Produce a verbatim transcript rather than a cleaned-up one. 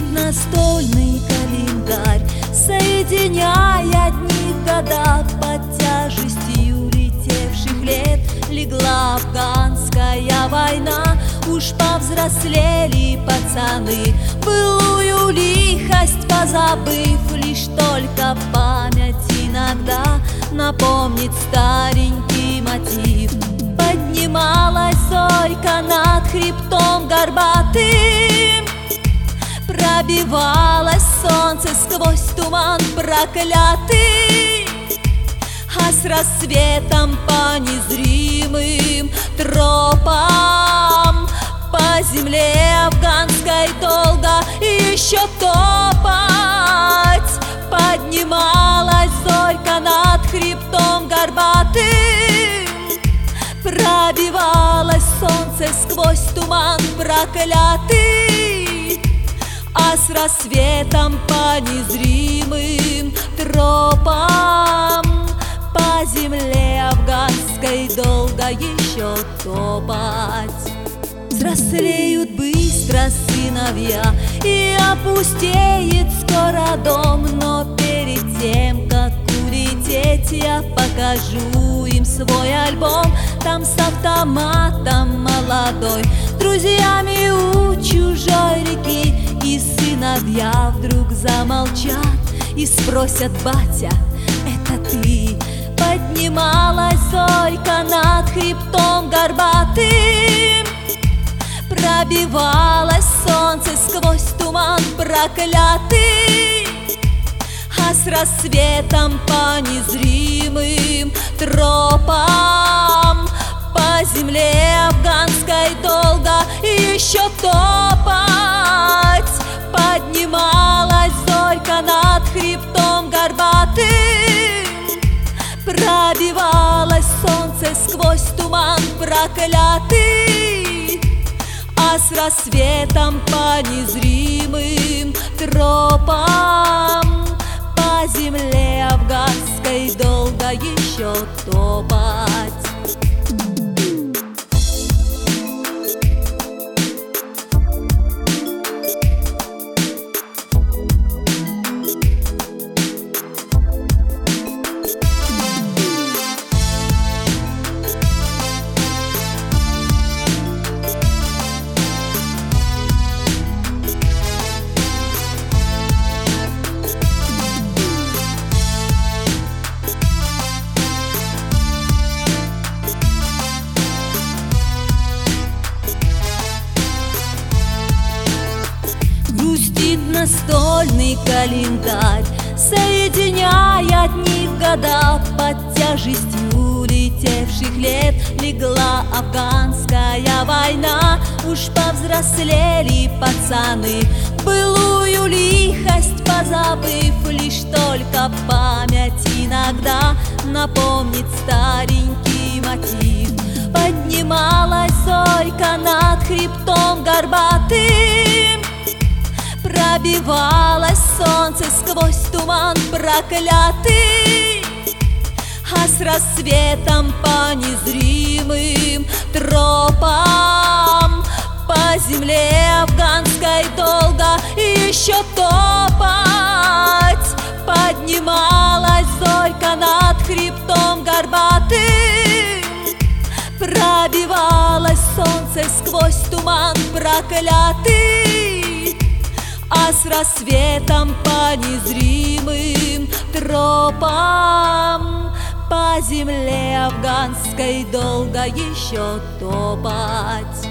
настольный календарь, соединяя дни года. Под тяжестью летевших лет легла афганская война. Уж повзрослели пацаны, былую лихость позабыв, лишь только память иногда напомнит старенький мотив. Поднималась зорька над хребтом горбатым, пробивалось солнце сквозь туман проклятый, а с рассветом по незримым тропам по земле афганской долго еще топать. Поднималась зорька над хребтом горбатым, пробивалось солнце сквозь туман проклятый, а с рассветом по незримым тропам по земле афганской долго еще топать. Взрослеют быстро сыновья, и опустеет скоро дом, но перед тем, как улететь, я покажу им свой альбом. Там с автоматом молодой, друзьями у чужой реки, и сыновья вдруг замолчат и спросят: батя, это ты? Поднималась зорька над хребтом горбатым, пробивалось солнце сквозь туман проклятый, а с рассветом по незримым тропам по земле афганской долго еще топать. Поднималась зорька над хребтом горбатым, пробивалось солнце сквозь туман проклятый, а с рассветом по незримым тропам по земле афганской долго еще топать. Настольный календарь, соединяя дни года. Под тяжестью летевших лет легла афганская война. Уж повзрослели пацаны, былую лихость позабыв, лишь только память иногда напомнит старенький мотив. Поднималась зорька над хребтом горбатым, пробивалось солнце сквозь туман проклятый, а с рассветом по незримым тропам по земле афганской долго еще топать. Поднималась зорька над хребтом горбатым, пробивалось солнце сквозь туман проклятый, а с рассветом по незримым тропам по земле афганской долго еще топать.